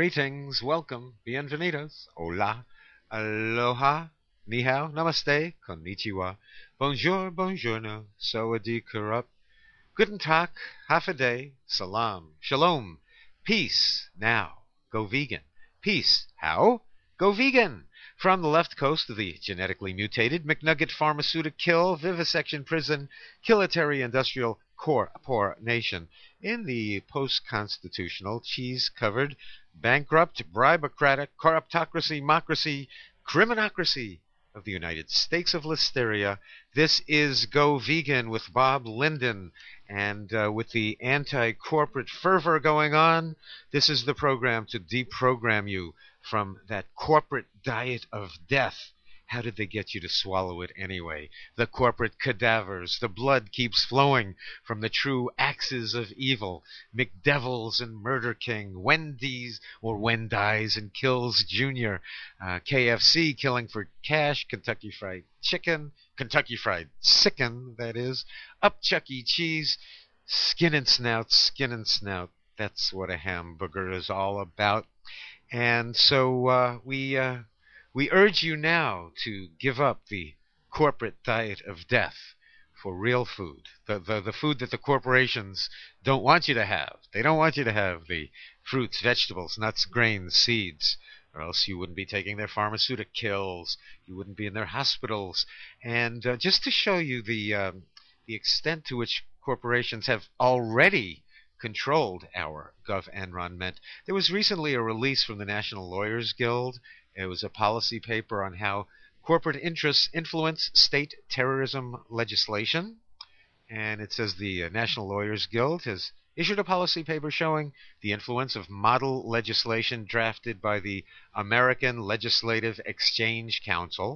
Greetings, welcome, bienvenidos, hola, aloha, ni hao, namaste, konnichiwa, bonjour, buongiorno, sawadee-kurup, guten tag, half a day, salam, shalom, peace, now, go vegan. Peace, how? Go vegan! From the left coast of the genetically mutated McNugget Pharmaceutical Vivisection Prison, Kilitary Industrial Poor Nation, in the post-constitutional, cheese-covered, bankrupt, bribocratic, corruptocracy, criminocracy of the United States of Listeria. This is Go Vegan with Bob Linden, and with the anti-corporate fervor going on, this is the program to deprogram you from that corporate diet of death. How did they get you to swallow it anyway? The corporate cadavers, the blood keeps flowing from the true axes of evil. McDevils and Murder King, Wendy's or Wendy's and Kills Jr., KFC killing for cash, Kentucky Fried Chicken, Kentucky Fried Sicken, that is, up Chuck E. Cheese, skin and snout. That's what a hamburger is all about. And so we urge you now to give up the corporate diet of death for real food, the food that the corporations don't want you to have. They don't want you to have the fruits, vegetables, nuts, grains, seeds, or else you wouldn't be taking their pharmaceuticals, you wouldn't be in their hospitals. And just to show you the extent to which corporations have already controlled our GovEnronment, there was recently a release from the National Lawyers Guild. It was a policy paper on how corporate interests influence state terrorism legislation. And it says the National Lawyers Guild has issued a policy paper showing the influence of model legislation drafted by the American Legislative Exchange Council,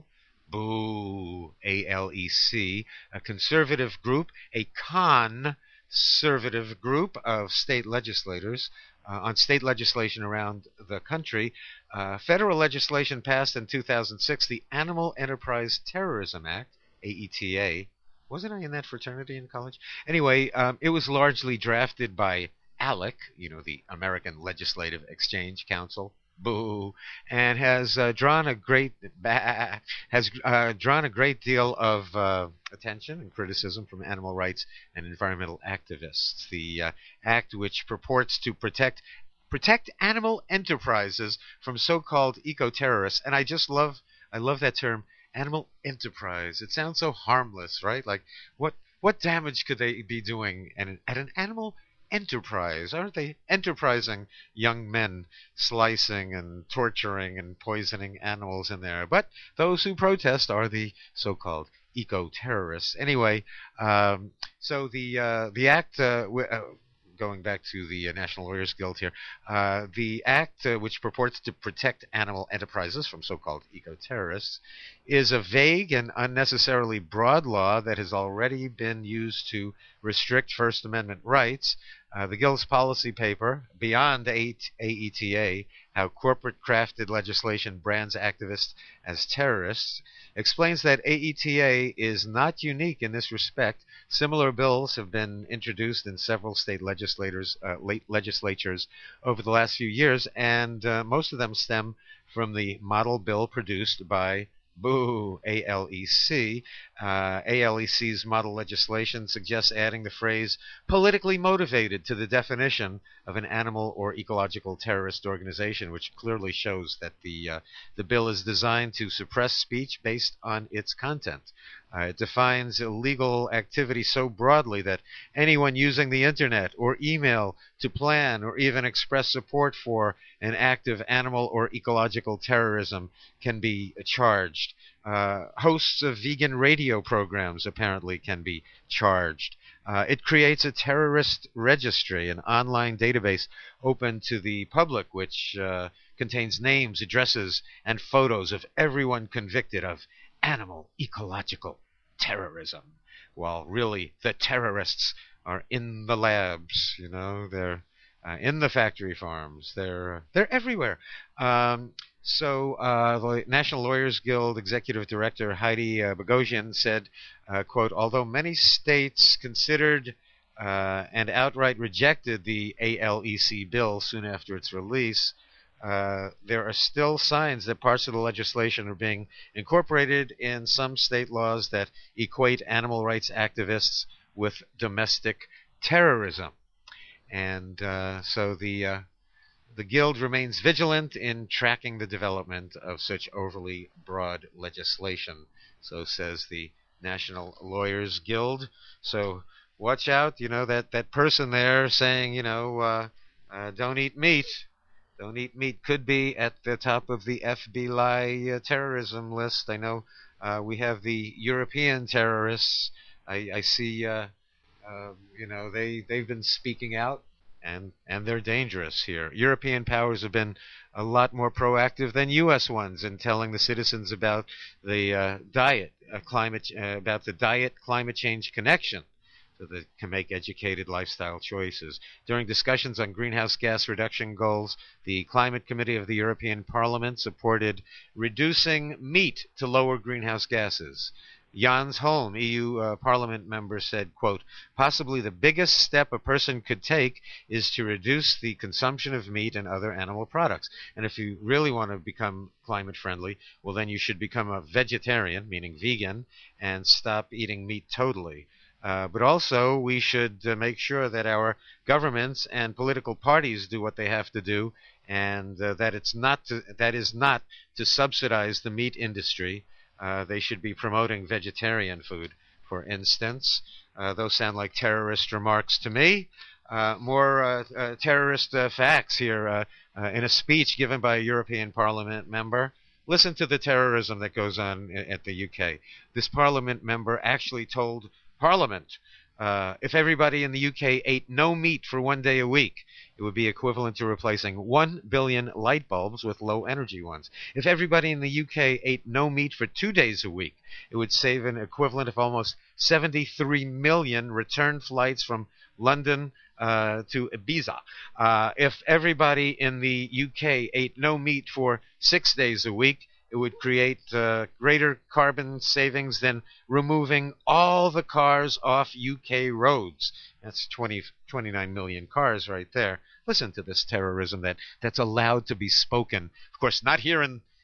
boo, ALEC, a conservative group, a conservative group of state legislators on state legislation around the country. Federal legislation passed in 2006, the Animal Enterprise Terrorism Act, AETA. Wasn't I in that fraternity in college? Anyway, it was largely drafted by ALEC, the American Legislative Exchange Council, boo, and has drawn a great deal of attention and criticism from animal rights and environmental activists. The act, which purports to protect animal enterprises from so-called eco-terrorists, and I love that term, animal enterprise. It sounds so harmless, right? Like what damage could they be doing at an animal enterprise? Aren't they enterprising young men slicing and torturing and poisoning animals in there? But those who protest are the so-called eco-terrorists. Anyway, so the act, going back to the National Lawyers Guild here, the act which purports to protect animal enterprises from so-called eco-terrorists is a vague and unnecessarily broad law that has already been used to restrict First Amendment rights. The Guild's policy paper, Beyond AETA, How Corporate-Crafted Legislation Brands Activists as Terrorists, explains that AETA is not unique in this respect. Similar bills have been introduced in several state legislatures over the last few years, and most of them stem from the model bill produced by ALEC. ALEC's model legislation suggests adding the phrase politically motivated to the definition of an animal or ecological terrorist organization, which clearly shows that the bill is designed to suppress speech based on its content. It defines illegal activity so broadly that anyone using the internet or email to plan or even express support for an act of animal or ecological terrorism can be charged. Hosts of vegan radio programs apparently can be charged. It creates a terrorist registry, an online database open to the public, which contains names, addresses, and photos of everyone convicted of animal ecological terrorism, while really the terrorists are in the labs. They're in the factory farms. They're everywhere. The National Lawyers Guild Executive Director Heidi Bogosian said, quote, although many states considered and outright rejected the ALEC bill soon after its release, there are still signs that parts of the legislation are being incorporated in some state laws that equate animal rights activists with domestic terrorism. And so the Guild remains vigilant in tracking the development of such overly broad legislation, so says the National Lawyers Guild. So watch out, that person there saying, don't eat meat. Don't eat meat could be at the top of the FBI terrorism list. I know we have the European terrorists. I see, they've been speaking out, and they're dangerous here. European powers have been a lot more proactive than U.S. ones in telling the citizens about the diet climate change connection, so they can make educated lifestyle choices. During discussions on greenhouse gas reduction goals, the Climate Committee of the European Parliament supported reducing meat to lower greenhouse gases. Jans Holm, EU Parliament member, said, quote, possibly the biggest step a person could take is to reduce the consumption of meat and other animal products. And if you really want to become climate friendly, well, then you should become a vegetarian, meaning vegan, and stop eating meat totally. But also, we should make sure that our governments and political parties do what they have to do, and that is not to subsidize the meat industry. They should be promoting vegetarian food, for instance. Those sound like terrorist remarks to me. More terrorist facts here in a speech given by a European Parliament member. Listen to the terrorism that goes on at the UK. This Parliament member actually told Parliament, if everybody in the UK ate no meat for 1 day a week, it would be equivalent to replacing 1 billion light bulbs with low energy ones. If everybody in the UK ate no meat for 2 days a week, it would save an equivalent of almost 73 million return flights from London to Ibiza. If everybody in the UK ate no meat for 6 days a week, it would create greater carbon savings than removing all the cars off UK roads. That's 29 million cars right there. Listen to this terrorism that's allowed to be spoken. Of course, not here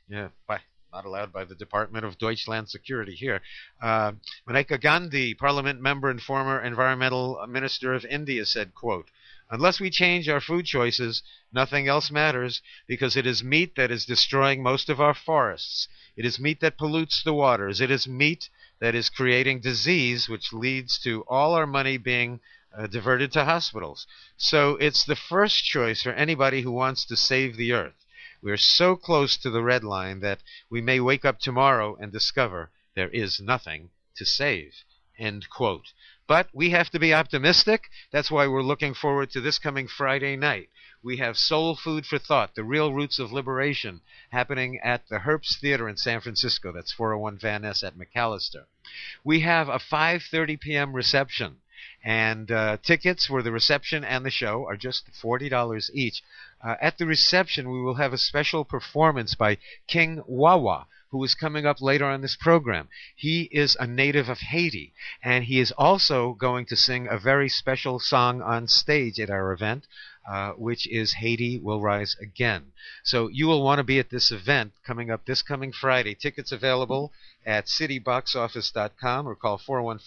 not allowed by the Department of Deutschland Security here. Maneka Gandhi, Parliament member and former Environmental Minister of India, said, quote, unless we change our food choices, nothing else matters, because it is meat that is destroying most of our forests. It is meat that pollutes the waters. It is meat that is creating disease, which leads to all our money being diverted to hospitals. So it's the first choice for anybody who wants to save the earth. We're so close to the red line that we may wake up tomorrow and discover there is nothing to save. End quote. But we have to be optimistic. That's why we're looking forward to this coming Friday night. We have Soul Food for Thought, The Real Roots of Liberation, happening at the Herbst Theater in San Francisco. That's 401 Van Ness at McAllister. We have a 5:30 p.m. reception, and tickets for the reception and the show are just $40 each. At the reception, we will have a special performance by King Wawa, who is coming up later on this program. He is a native of Haiti, and he is also going to sing a very special song on stage at our event, which is Haiti Will Rise Again. So you will want to be at this event coming up this coming Friday. Tickets available at cityboxoffice.com or call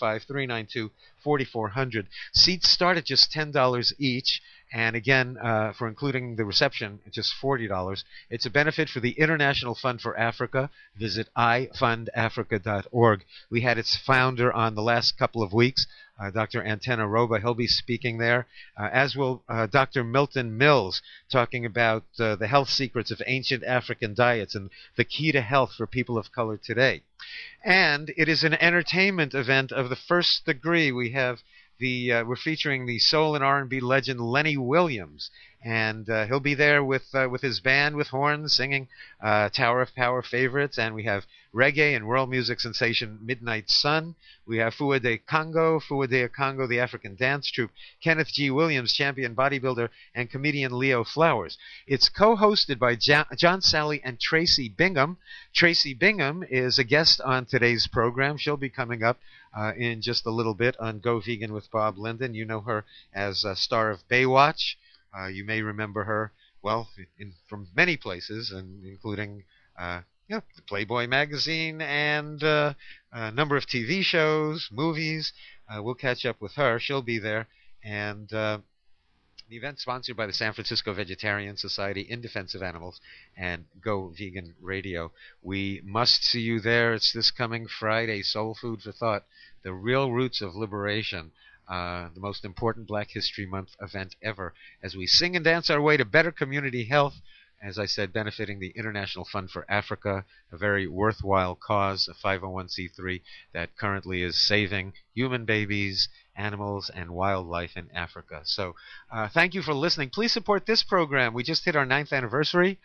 415-392-4400. Seats start at just $10 each. And again, for including the reception, it's just $40. It's a benefit for the International Fund for Africa. Visit ifundafrica.org. We had its founder on the last couple of weeks, Dr. Antena Roba. He'll be speaking there, as will Dr. Milton Mills, talking about the health secrets of ancient African diets and the key to health for people of color today. And it is an entertainment event of the first degree. We have we're featuring the soul and R&B legend Lenny Williams, and he'll be there with his band with horns singing Tower of Power favorites, and we have reggae and world music sensation Midnight Sun. We have Fua de Congo, the African dance troupe, Kenneth G. Williams, champion bodybuilder, and comedian Leo Flowers. It's co-hosted by John Sally and Tracy Bingham. Tracy Bingham is a guest on today's program. She'll be coming up in just a little bit on Go Vegan with Bob Linden. You know her as a star of Baywatch. You may remember her from many places, and including the Playboy magazine and a number of TV shows, movies. We'll catch up with her. She'll be there. And the event sponsored by the San Francisco Vegetarian Society in Defense of Animals and Go Vegan Radio. We must see you there. It's this coming Friday, Soul Food for Thought, the real roots of liberation, the most important Black History Month event ever, as we sing and dance our way to better community health, as I said, benefiting the International Fund for Africa, a very worthwhile cause, a 501c3 that currently is saving human babies, animals, and wildlife in Africa. So thank you for listening. Please support this program. We just hit our 9th anniversary.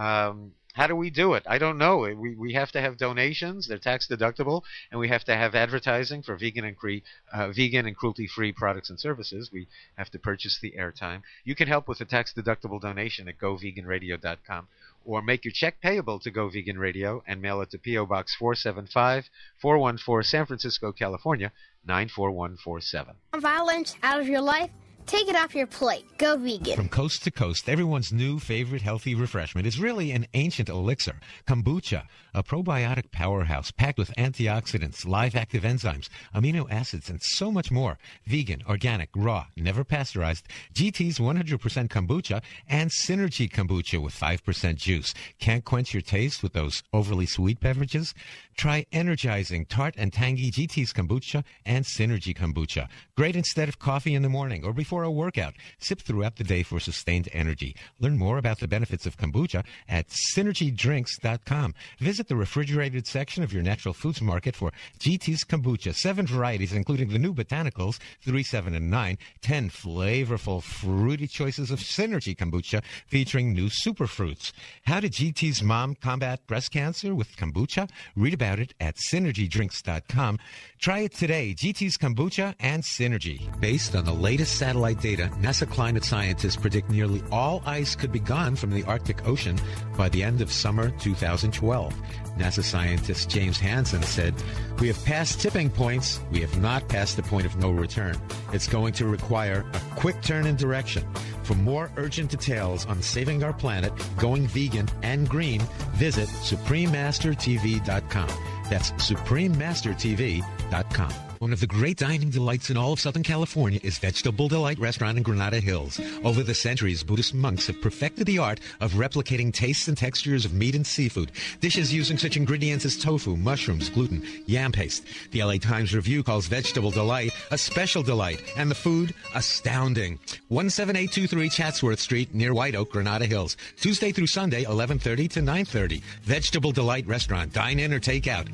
How do we do it? I don't know. We have to have donations. They're tax deductible, and we have to have advertising for vegan and cruelty-free products and services. We have to purchase the airtime. You can help with a tax deductible donation at goveganradio.com, or make your check payable to Go Vegan Radio and mail it to P.O. Box 475, 414, San Francisco, California, 94147. Violence out of your life? Take it off your plate. Go vegan. From coast to coast, everyone's new favorite healthy refreshment is really an ancient elixir. Kombucha, a probiotic powerhouse packed with antioxidants, live active enzymes, amino acids, and so much more. Vegan, organic, raw, never pasteurized. GT's 100% kombucha and Synergy kombucha with 5% juice. Can't quench your taste with those overly sweet beverages? Try energizing, tart, and tangy GT's kombucha and Synergy kombucha. Great instead of coffee in the morning or before a workout. Sip throughout the day for sustained energy. Learn more about the benefits of kombucha at synergydrinks.com. Visit the refrigerated section of your natural foods market for GT's kombucha. 7 varieties, including the new botanicals, 3, 7, and 9. 10 flavorful, fruity choices of Synergy kombucha featuring new superfruits. How did GT's mom combat breast cancer with kombucha? Read about it at synergydrinks.com. Try it today. GT's kombucha and Synergy. Based on the latest satellite data, NASA climate scientists predict nearly all ice could be gone from the Arctic Ocean by the end of summer 2012. NASA scientist James Hansen said, "We have passed tipping points. We have not passed the point of no return. It's going to require a quick turn in direction." For more urgent details on saving our planet, going vegan and green, visit SupremeMasterTV.com. That's SupremeMasterTV.com. One of the great dining delights in all of Southern California is Vegetable Delight Restaurant in Granada Hills. Over the centuries, Buddhist monks have perfected the art of replicating tastes and textures of meat and seafood. Dishes using such ingredients as tofu, mushrooms, gluten, yam paste. The LA Times Review calls Vegetable Delight a special delight, and the food astounding. 17823 Chatsworth Street, near White Oak, Granada Hills. Tuesday through Sunday, 11:30 to 9:30. Vegetable Delight Restaurant. Dine in or take out.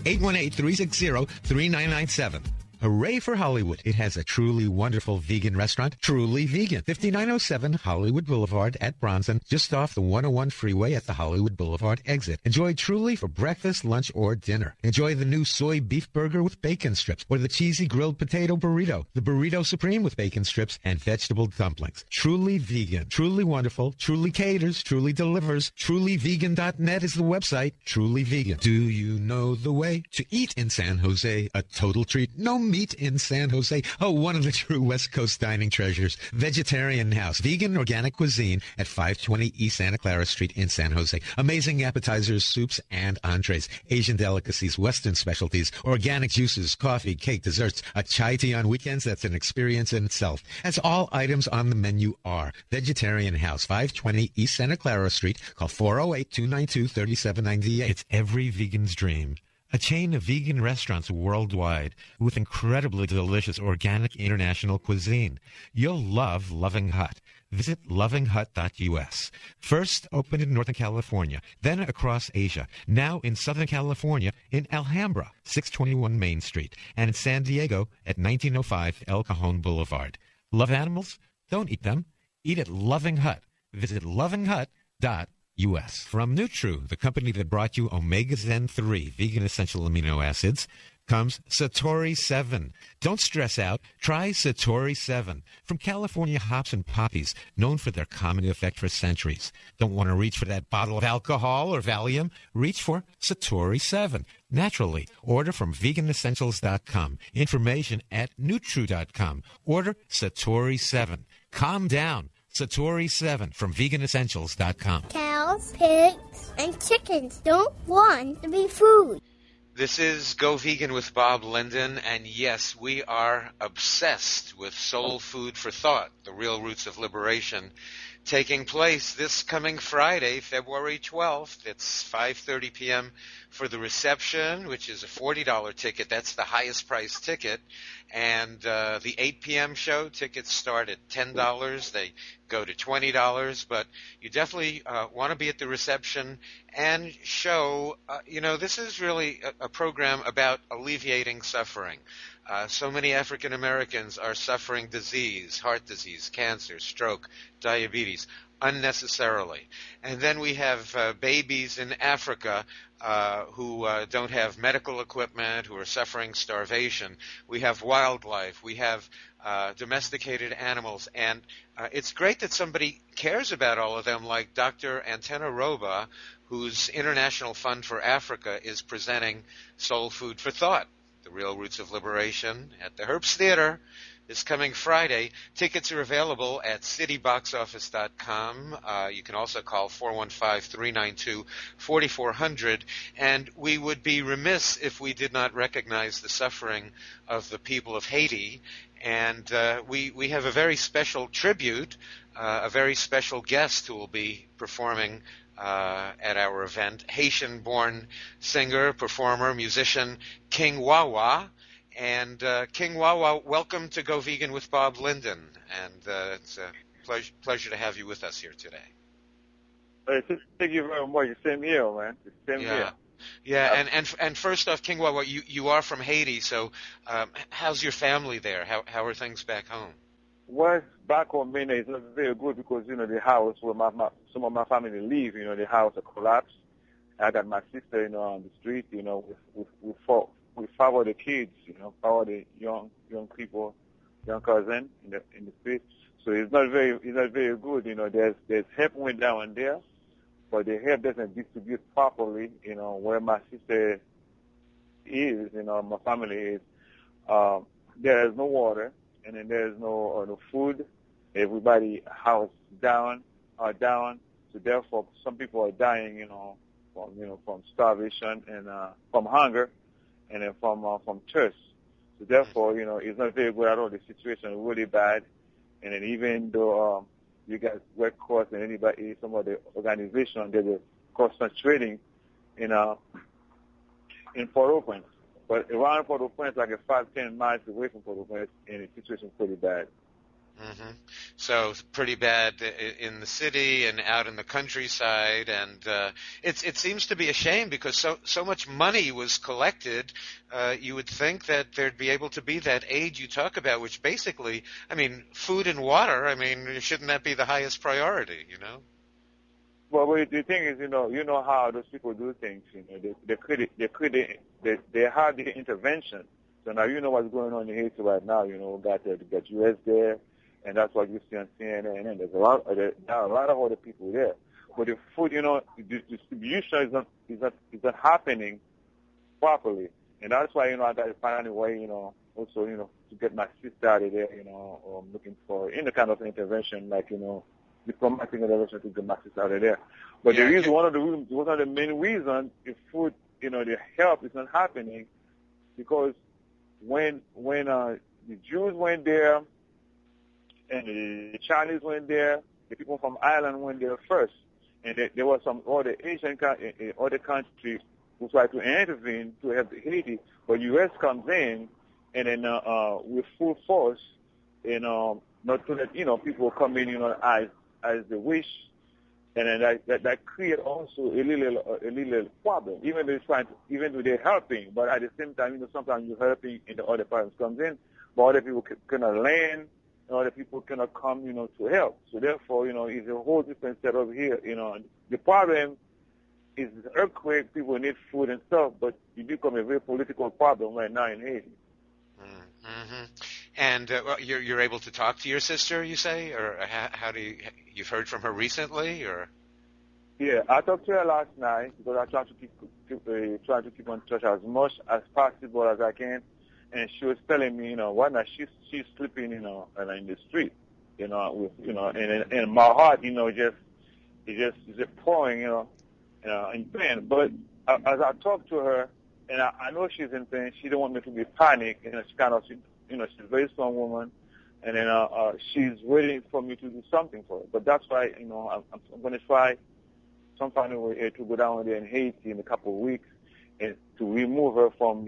818-360-3997. Hooray for Hollywood. It has a truly wonderful vegan restaurant, Truly Vegan. 5907 Hollywood Boulevard at Bronson, just off the 101 freeway at the Hollywood Boulevard exit. Enjoy Truly for breakfast, lunch, or dinner. Enjoy the new soy beef burger with bacon strips, or the cheesy grilled potato burrito, the burrito supreme with bacon strips, and vegetable dumplings. Truly Vegan. Truly wonderful. Truly caters. Truly delivers. TrulyVegan.net is the website. Truly Vegan. Do you know the way to eat in San Jose? A total treat. No meat in San Jose. Oh, one of the true West Coast dining treasures. Vegetarian House. Vegan organic cuisine at 520 East Santa Clara Street in San Jose. Amazing appetizers, soups, and entrees. Asian delicacies, Western specialties, organic juices, coffee, cake, desserts, a chai tea on weekends. That's an experience in itself. As all items on the menu are. Vegetarian House, 520 East Santa Clara Street. Call 408-292-3798. It's every vegan's dream. A chain of vegan restaurants worldwide with incredibly delicious organic international cuisine. You'll love Loving Hut. Visit lovinghut.us. First opened in Northern California, then across Asia, now in Southern California in Alhambra, 621 Main Street, and in San Diego at 1905 El Cajon Boulevard. Love animals? Don't eat them. Eat at Loving Hut. Visit lovinghut.us. From Nutru, the company that brought you Omega Zen 3 vegan essential amino acids, comes Satori 7. Don't stress out. Try Satori 7. From California hops and poppies, known for their calming effect for centuries. Don't want to reach for that bottle of alcohol or Valium? Reach for Satori 7. Naturally. Order from veganessentials.com. Information at Nutru.com. Order Satori 7. Calm down. Satori7 from veganessentials.com. Cows, pigs, and chickens don't want to be food. This is Go Vegan with Bob Linden, and yes, we are obsessed with Soul Food for Thought, the real roots of liberation, taking place this coming Friday, February 12th. It's 5:30 p.m. for the reception, which is a $40 ticket. That's the highest priced ticket. And the 8 p.m. show, tickets start at $10. They go to $20, but you definitely want to be at the reception and show, this is really a program about alleviating suffering. So many African Americans are suffering disease, heart disease, cancer, stroke, diabetes, unnecessarily. And then we have babies in Africa who don't have medical equipment, who are suffering starvation. We have wildlife. We have domesticated animals. And it's great that somebody cares about all of them, like Dr. Antena Roba, whose International Fund for Africa is presenting Soul Food for Thought, the real roots of liberation, at the Herbst Theater this coming Friday. Tickets are available at cityboxoffice.com. You can also call 415-392-4400. And we would be remiss if we did not recognize the suffering of the people of Haiti. And we have a very special tribute, a very special guest who will be performing at our event, Haitian-born singer, performer, musician King Wawa. And King Wawa, welcome to Go Vegan with Bob Linden. And it's a pleasure to have you with us here today. Thank you very much. Same here, man. Same here. Yeah, and first off, King Wawa, you are from Haiti, so how's your family there? How are things back home? Well, back home, man, it's not very good because, the house where some of my family live, the house collapsed. I got my sister, on the street, we follow the kids, follow the young people, young cousin in the street. So it's not very good, there's help went down there, but the help doesn't distribute properly, where my sister is, my family is. There is no water, and then there's no food. Everybody house down. So therefore, some people are dying, from starvation and from hunger, and then from thirst. So therefore, it's not very good at all. The situation is really bad. And then even though you guys Red Cross and anybody, some of the organizations, they're concentrating in Port-au-Prince. But around Port-au-Prince, like 5-10 miles away from Port-au-Prince, and the situation is pretty bad. Mm-hmm. So pretty bad in the city and out in the countryside, and it seems to be a shame because so much money was collected. You would think that there'd be able to be that aid you talk about, which basically, food and water. Shouldn't that be the highest priority? Well, the thing is, you know how those people do things. They have the intervention. So now you know what's going on in Haiti right now. We got U.S. there. And that's what you see on CNN, and there are a lot of other people there. But the food, the distribution is not happening properly, and that's why I got to find a way, also to get my sister out of there, looking for any kind of intervention, like diplomatic intervention to get my sister out of there. But the reason, one of the main reasons the food, the help is not happening, because when the Jews went there. And the Chinese went there. The people from Ireland went there first, and there were some other Asian other countries who tried to intervene to help Haiti. But U.S. comes in, and then with full force, and not to let people come in, as they wish, and then that create also a little problem. Even though they're helping, but at the same time, sometimes you're helping, and the other parents comes in, but other people cannot land. Other people cannot come, to help. So therefore, it's a whole different setup here. The problem is the earthquake. People need food and stuff, but it become a very political problem right now in Haiti. Mm-hmm. And you're able to talk to your sister, you say, or how do you've heard from her recently, or? Yeah, I talked to her last night because I try to keep in touch as much as possible as I can. And she was telling me, why not she's sleeping, in the street, and my heart, it's just pouring, in pain. But as I talk to her, and I know she's in pain, she don't want me to be panicked, she's a very strong woman, and then she's waiting for me to do something for her. But that's why, I'm going to try some kind of way to go down there in Haiti in a couple of weeks and to remove her from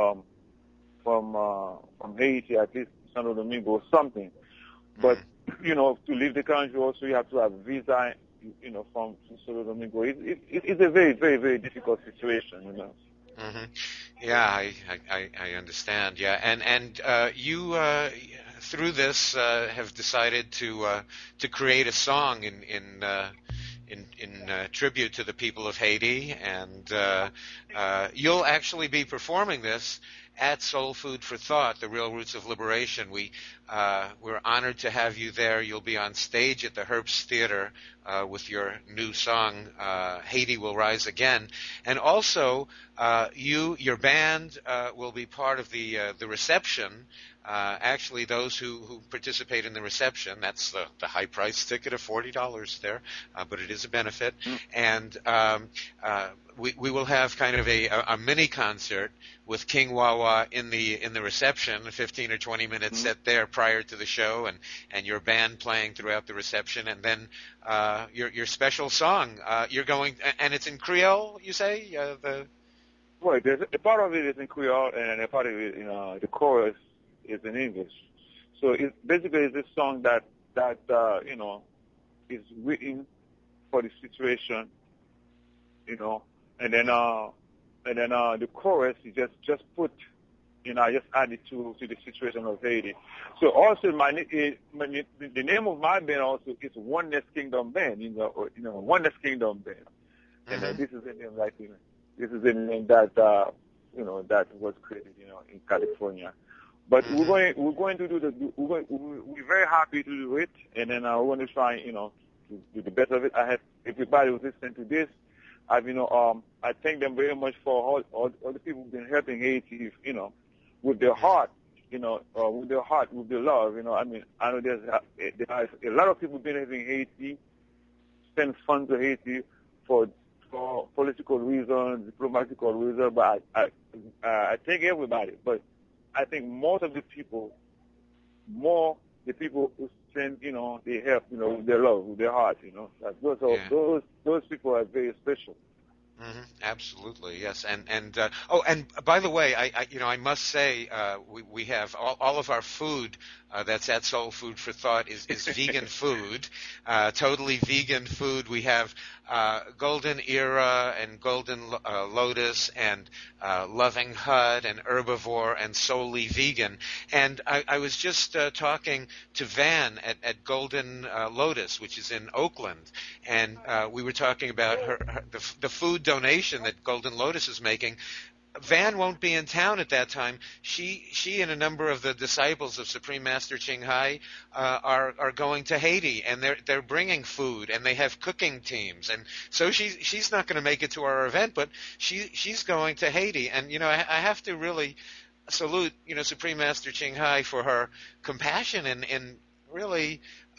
Haiti, at least Santo Domingo or something. But, to leave the country also you have to have visa, from Santo Domingo. It's a very, very, very difficult situation, Mm-hmm. Yeah, I understand. Yeah, and you through this have decided to create a song in tribute to the people of Haiti, and you'll actually be performing this at Soul Food for Thought, the Real Roots of Liberation. We're honored to have you there. You'll be on stage at the Herbst Theater with your new song, Haiti Will Rise Again. And also, your band will be part of the reception. Actually, those who participate in the reception, that's the high price ticket of $40 there, but it is a benefit. And we will have kind of a mini concert with King Wawa in the reception, a 15 or 20 minute set there prior to the show, and your band playing throughout the reception, and then your special song. You're going, and it's in Creole, you say? Right, a part of it is in Creole, and a part of it, the chorus is in English. So it basically is a song that is written for the situation, and then the chorus is just put, I just added to the situation of Haiti. So also the name of my band also is Oneness Kingdom Band, Oneness Kingdom Band, and this is the name this is the name that that was created, in California. But we're going to do we're very happy to do it, and then we're going to try, to do the best of it. I have everybody who's listening to this. I thank them very much for all the people who've been helping Haiti, with their heart, with their love, I know there's a lot of people been helping Haiti, send funds to Haiti for political reasons, diplomatical reasons, but I thank everybody. But I think most of the people who send, they help, with their love, with their heart, those people are very special. Absolutely, yes, and by the way, I must say we have all of our food that's at Soul Food for Thought is vegan food, totally vegan food. We have Golden Era and Golden Lotus and Loving Hut and Herbivore and Solely Vegan. And I was just talking to Van at Golden Lotus, which is in Oakland, and we were talking about the food donation that Golden Lotus is making. Van won't be in town at that time. She and a number of the disciples of Supreme Master Ching Hai are going to Haiti, and they're bringing food, and they have cooking teams, and so she's not going to make it to our event, but she's going to Haiti, and I have to really salute Supreme Master Ching Hai for her compassion and really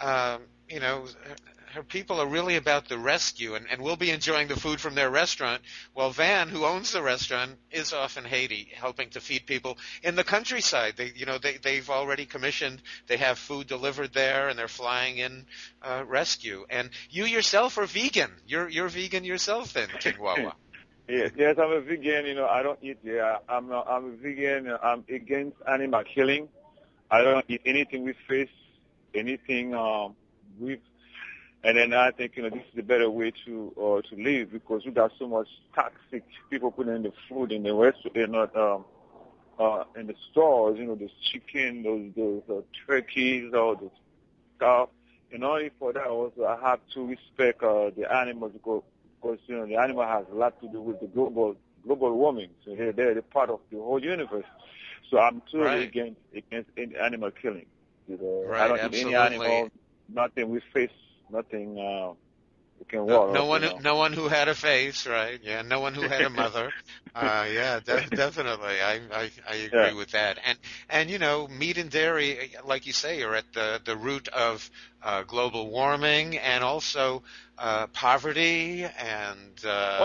her people are really about the rescue, and we'll be enjoying the food from their restaurant, while Van, who owns the restaurant, is off in Haiti helping to feed people in the countryside. They've already commissioned. They have food delivered there, and they're flying in rescue. And you yourself are vegan. You're vegan yourself, then, King Wawa. Yes, I'm a vegan. I don't eat. Yeah, I'm a vegan. I'm against animal killing. I don't eat anything with fish, anything with. And then I think, this is the better way to live, because we got so much toxic people putting in the food in the restaurant, in the stores, those chicken, those turkeys, all those stuff. In order for that also, I have to respect the animals, because the animal has a lot to do with the global warming. So they're part of the whole universe. So I'm totally against animal killing. I don't eat any animal, nothing with fish. Nothing who can walk. No one who had a face, right? Yeah, no one who had a mother. Definitely. I agree with that. And meat and dairy, like you say, are at the root of global warming and also poverty and.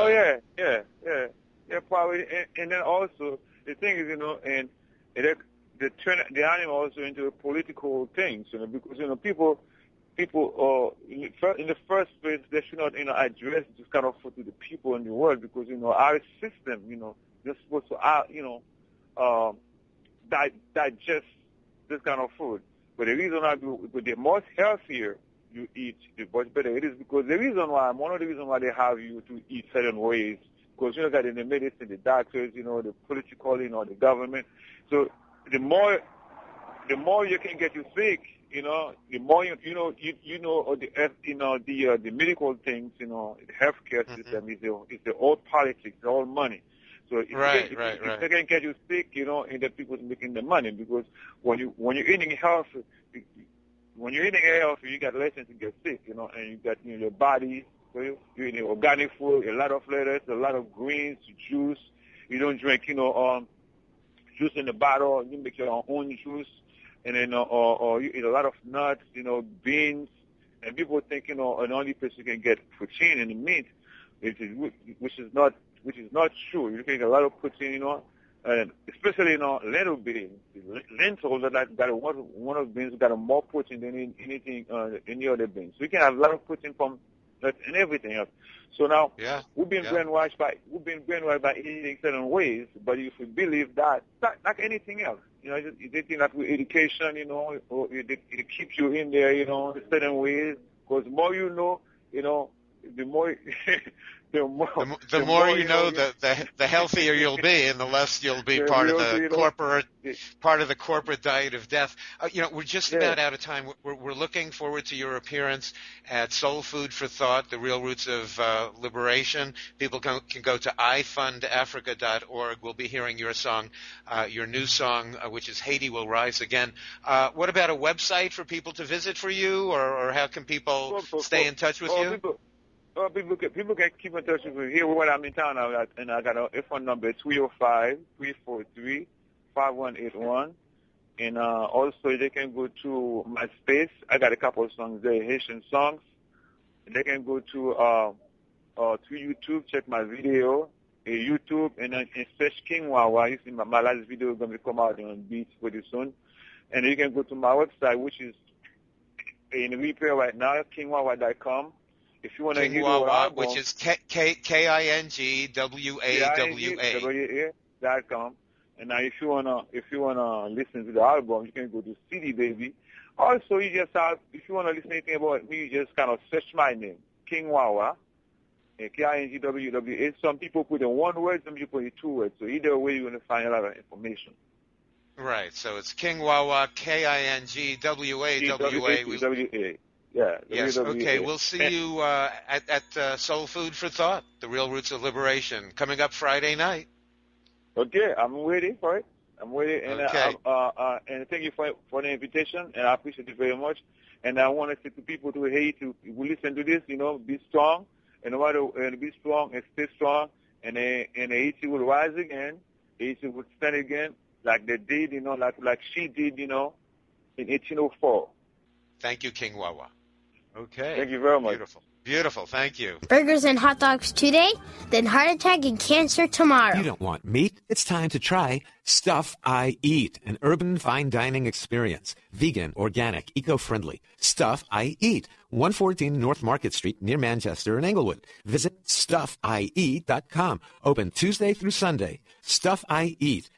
Poverty, and then also the thing is, and they turn the animal also into political things, because people in the first place they should not address this kind of food to the people in the world, because our system they're supposed to digest this kind of food. But the reason why the more healthier you eat, the much better it is, because one of the reasons why they have you to eat certain ways, because got in the medicine, the doctors, the political, the government. So the more you can get you sick, the more the medical things, the healthcare system is the old politics, the old money. So if they can get you sick, and the people's making the money, because when you're eating healthy, you got less chance to get sick, and you got your body. So you eat organic food, a lot of lettuce, a lot of greens, juice. You don't drink, juice in the bottle. You make your own juice, and then or you eat a lot of nuts, beans. And people think, an only place you can get protein in the meat, which is not true. You can get a lot of protein, and especially lentil beans. Lentils that got one of the beans got more protein than anything any other beans. So you can have a lot of protein from that and everything else. So now we've been brainwashed by eating certain ways, but if we believe that, like anything else, they think that with education, or it keeps you in there, in certain ways, because more the more the more you know, the healthier you'll be, and the less you'll be part of the corporate diet of death. We're just about out of time. We're looking forward to your appearance at Soul Food for Thought, the Real Roots of Liberation. People can go to ifundafrica.org. We'll be hearing your song, your new song, which is Haiti Will Rise Again. What about a website for people to visit for you, or how can people stay in touch with you? People can keep in touch with me. Here when I'm in town, I got a phone number, 305-343-5181. And also they can go to my space. I got a couple of songs there, Haitian songs. They can go to YouTube, check my video, YouTube, and search King Wawa. You see my last video is going to come out on Beats pretty soon. And you can go to my website, which is in repair right now, kingwawa.com. If you want to hear the album, which is KINGWAWA.com. And now if you wanna listen to the album, you can go to CD Baby. Also, if you wanna listen to anything about me, you just kind of search my name, King Wawa, KINGWWA. Some people put in one word, some people put in two words. So either way, you're gonna find a lot of information. Right. So it's King Wawa, KINGWAWA. Yeah. Yes. Okay. We'll see you at Soul Food for Thought, the Real Roots of Liberation, coming up Friday night. Okay, I'm ready for it. I'm ready, and and thank you for the invitation, and I appreciate it very much. And I want to say to people to Haiti, who listen to this, be strong, and no matter, be strong and stay strong, and Haiti will rise again. Haiti will stand again, like they did, like she did, in 1804. Thank you, King Wawa. Okay. Thank you very much. Beautiful. Thank you. Burgers and hot dogs today, then heart attack and cancer tomorrow. You don't want meat? It's time to try Stuff I Eat, an urban fine dining experience. Vegan, organic, eco-friendly. Stuff I Eat. 114 North Market Street near Manchester and Englewood. Visit StuffIEat.com. Open Tuesday through Sunday. Stuff I Eat.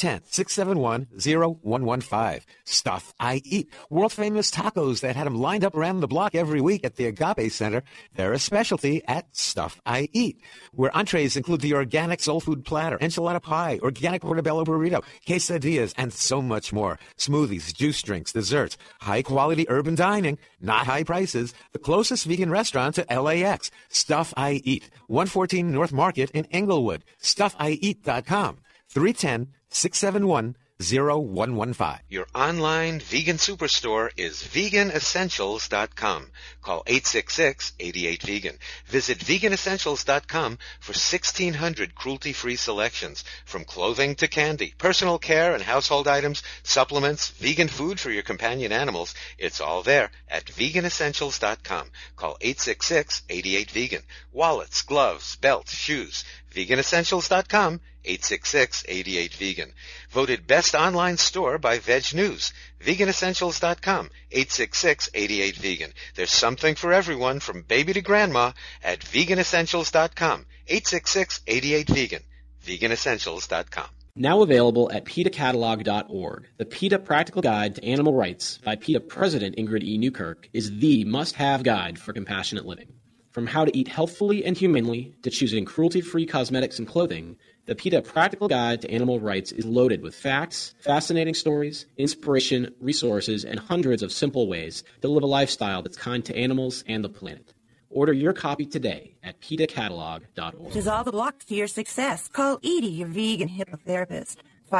310-671-0115. Stuff I Eat. World-famous tacos that had them lined up around the block every week at the Agape Center. They're a specialty at Stuff I Eat, where entrees include the organic soul food platter, enchilada pie, organic portobello burrito, quesadillas, and so much more. Smoothies, juice drinks, desserts. High-quality urban dining, not high prices. The closest vegan restaurant to LAX. Stuff I Eat. 114 North Market in Englewood. StuffIEat.com. 310-671-0115. Your online vegan superstore is veganessentials.com. Call 866-88-VEGAN. Visit veganessentials.com for 1,600 cruelty-free selections, from clothing to candy, personal care and household items, supplements, vegan food for your companion animals. It's all there at veganessentials.com. Call 866-88-VEGAN. Wallets, gloves, belts, shoes. veganessentials.com, 866-88-VEGAN. Voted best online store by Veg News. veganessentials.com, 866-88-VEGAN. There's something for everyone from baby to grandma at veganessentials.com, 866-88-VEGAN. veganessentials.com. Now available at PETACatalog.org, the PETA Practical Guide to Animal Rights by PETA President Ingrid E. Newkirk is the must-have guide for compassionate living. From how to eat healthfully and humanely to choosing cruelty-free cosmetics and clothing, the PETA Practical Guide to Animal Rights is loaded with facts, fascinating stories, inspiration, resources, and hundreds of simple ways to live a lifestyle that's kind to animals and the planet. Order your copy today at PETACatalog.org. Dissolve the blocks to your success. Call Edie, your vegan hypnotherapist.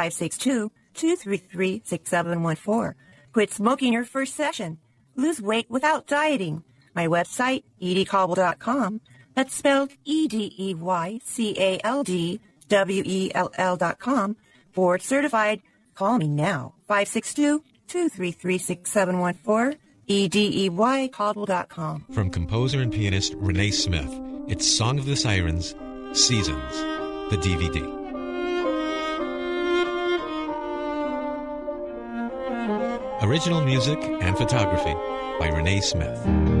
562-233-6714. Quit smoking your first session. Lose weight without dieting. My website, EdieCaldwell.com. That's spelled EDEYCALDWELL.com. Board certified. Call me now. 562-233-6714. EDEYCaldwell.com. From composer and pianist Renee Smith, it's Song of the Sirens, Seasons, the DVD. Original music and photography by Renee Smith.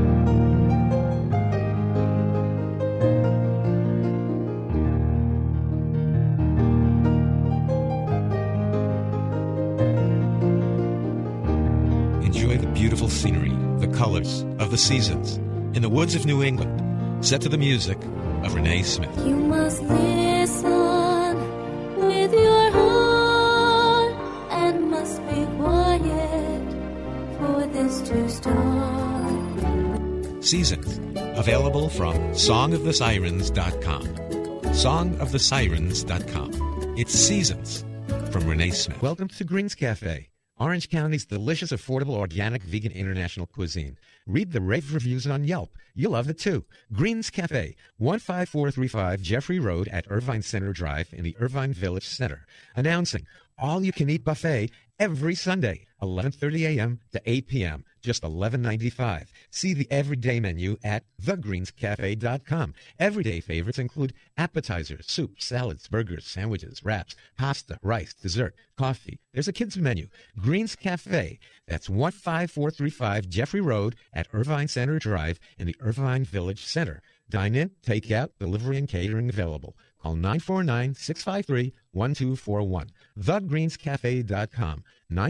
Enjoy the beautiful scenery, the colors of the seasons in the woods of New England, set to the music of Renee Smith. You must listen with your heart and must be quiet for this to start. Seasons, available from songofthesirens.com. Songofthesirens.com. It's Seasons from Renee Smith. Welcome to Greens Cafe, Orange County's delicious, affordable, organic, vegan, international cuisine. Read the rave reviews on Yelp. You'll love it, too. Greens Cafe, 15435 Jeffrey Road at Irvine Center Drive in the Irvine Village Center. Announcing all-you-can-eat buffet every Sunday, 11:30 a.m. to 8 p.m., just $11.95. See the everyday menu at thegreenscafe.com. Everyday favorites include appetizers, soups, salads, burgers, sandwiches, wraps, pasta, rice, dessert, coffee. There's a kids menu. Greens Cafe. That's 15435 Jeffrey Road at Irvine Center Drive in the Irvine Village Center. Dine in, take out, delivery, and catering available. Call 949-653-1241. TheGreensCafe.com.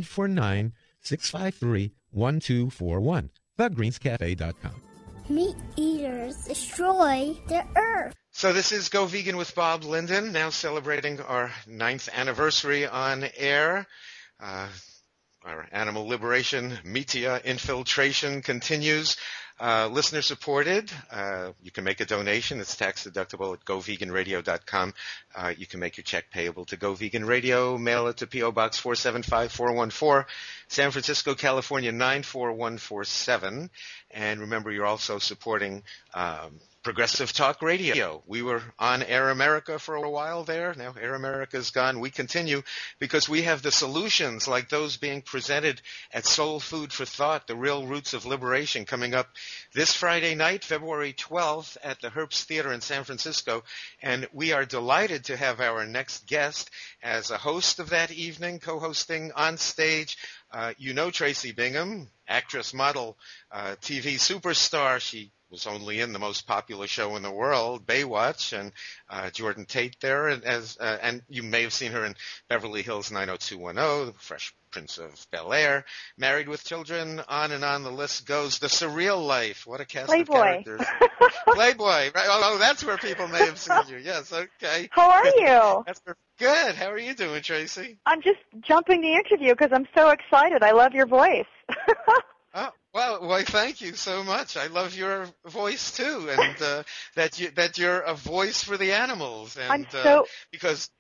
949-653-1241. TheGreensCafe.com. Meat eaters destroy the earth. So this is Go Vegan with Bob Linden, now celebrating our 9th anniversary on air. Our animal liberation media infiltration continues. Listener supported. You can make a donation. It's tax deductible at goveganradio.com. You can make your check payable to Go Vegan Radio. Mail it to P.O. Box 475414, San Francisco, California 94147. And remember, you're also supporting Progressive Talk Radio. We were on Air America for a while there. Now Air America's gone. We continue because we have the solutions like those being presented at Soul Food for Thought, The Real Roots of Liberation, coming up this Friday night, February 12th at the Herbst Theater in San Francisco. And we are delighted to have our next guest as a host of that evening, co-hosting on stage. You know Tracy Bingham, actress, model, TV superstar. She was only in the most popular show in the world, Baywatch, and Jordan Tate there, and you may have seen her in Beverly Hills 90210, The Fresh Prince of Bel-Air, Married with Children, on and on the list goes. The Surreal Life, what a cast of characters. Playboy, right? Oh, that's where people may have seen you. Yes, okay. How are you? Good. How are you doing, Tracy? I'm just jumping the interview because I'm so excited. I love your voice. Oh, well, why, thank you so much. I love your voice too, and that you're a voice for the animals, and because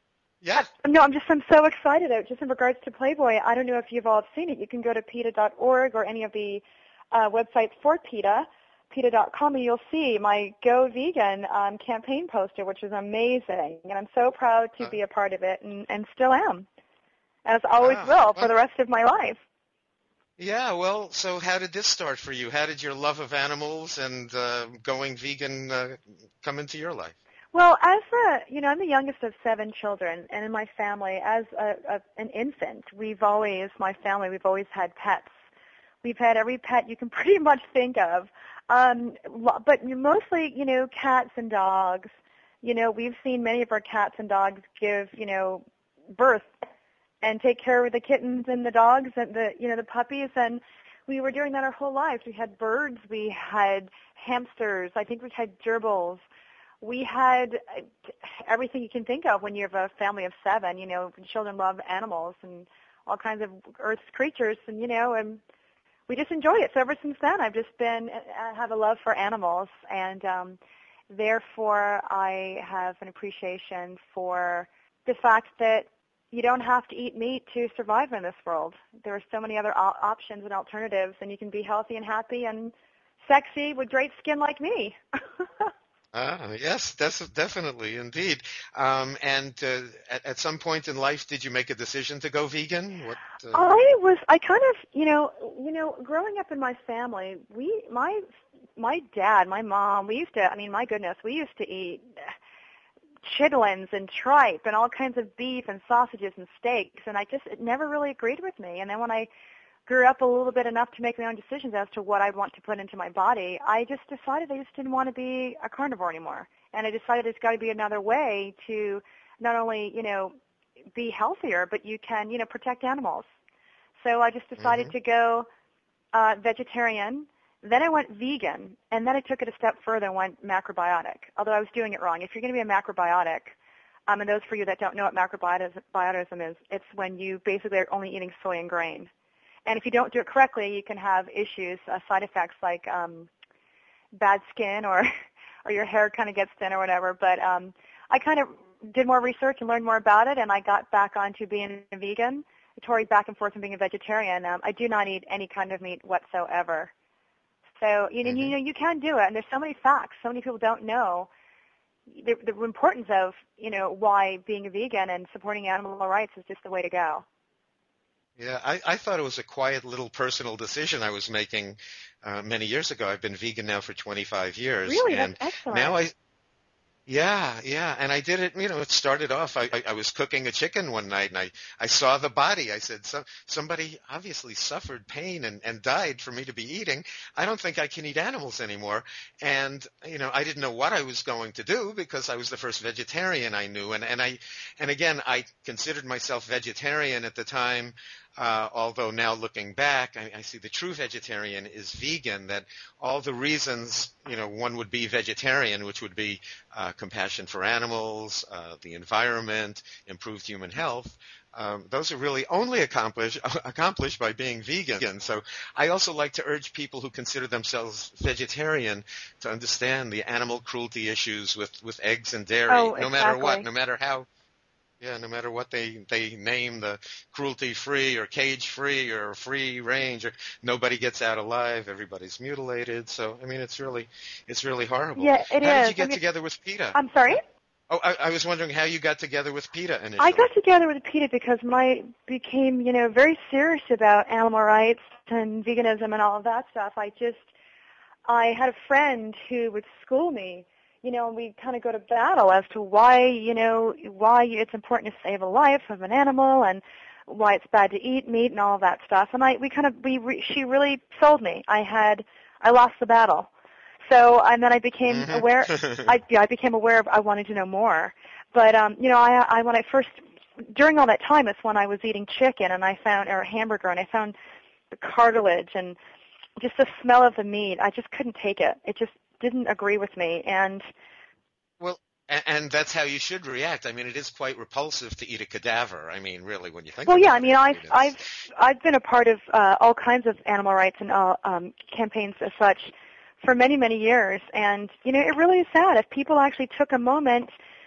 Yeah. I'm so excited. Just in regards to Playboy, I don't know if you've all seen it. You can go to PETA.org or any of the websites for PETA, PETA.com, and you'll see my Go Vegan campaign poster, which is amazing. And I'm so proud to be a part of it, and still am, as always will for the rest of my life. Yeah, well, so how did this start for you? How did your love of animals and going vegan come into your life? Well, I'm the youngest of 7 children, and in my family, as an infant, we've always had pets. We've had every pet you can pretty much think of, but mostly, cats and dogs. We've seen many of our cats and dogs give, birth and take care of the kittens and the dogs and the puppies, and we were doing that our whole lives. We had birds, we had hamsters, I think we had gerbils. We had everything you can think of when you have a family of 7. Children love animals and all kinds of Earth's creatures, and and we just enjoy it. So ever since then, I have a love for animals, and therefore I have an appreciation for the fact that you don't have to eat meat to survive in this world. There are so many other options and alternatives, and you can be healthy and happy and sexy with great skin like me. Yes, definitely, indeed. And at some point in life, did you make a decision to go vegan? I kind of, growing up in my family, my dad, my mom, we used to eat chitlins and tripe and all kinds of beef and sausages and steaks, and it never really agreed with me. And then when I grew up a little bit enough to make my own decisions as to what I want to put into my body, I just decided I just didn't want to be a carnivore anymore. And I decided there's got to be another way to not only, be healthier, but you can, protect animals. So I just decided to go vegetarian. Then I went vegan, and then I took it a step further and went macrobiotic, although I was doing it wrong. If you're going to be a macrobiotic, and those for you that don't know what macrobiotism is, it's when you basically are only eating soy and grain. And if you don't do it correctly, you can have issues, side effects like bad skin or your hair kind of gets thin or whatever. But I kind of did more research and learned more about it, and I got back onto being a vegan. I toured back and forth from being a vegetarian. I do not eat any kind of meat whatsoever. So, you can do it. And there's so many facts. So many people don't know the importance of, why being a vegan and supporting animal rights is just the way to go. Yeah, I thought it was a quiet little personal decision I was making many years ago. I've been vegan now for 25 years. Really? And that's excellent. now and I did it, it started off, I was cooking a chicken one night, and I saw the body. I said, somebody obviously suffered pain and died for me to be eating. I don't think I can eat animals anymore. And, I didn't know what I was going to do because I was the first vegetarian I knew. And again, I considered myself vegetarian at the time. Although now looking back, I see the true vegetarian is vegan, that all the reasons, one would be vegetarian, which would be compassion for animals, the environment, improved human health, those are really only accomplished by being vegan. So I also like to urge people who consider themselves vegetarian to understand the animal cruelty issues with eggs and dairy, no matter what, no matter how. Yeah, no matter what they name the cruelty-free or cage-free or free range, or nobody gets out alive, everybody's mutilated. So, it's really horrible. Yeah, it is. How did you get together with PETA? I'm sorry? Oh, I was wondering how you got together with PETA initially. I got together with PETA because I became, very serious about animal rights and veganism and all of that stuff. I had a friend who would school me. And we kind of go to battle as to why it's important to save a life of an animal and why it's bad to eat meat and all of that stuff. And she really sold me. I lost the battle. So, and then I became aware, I became aware of, I wanted to know more. But, when I first, during all that time, it's when I was eating chicken or a hamburger, and I found the cartilage and just the smell of the meat. I just couldn't take it. It just didn't agree with me. And that's how you should react. It is quite repulsive to eat a cadaver. Really, when you think about it. Well, I've been a part of all kinds of animal rights and campaigns as such for many, many years. And, it really is sad if people actually took a moment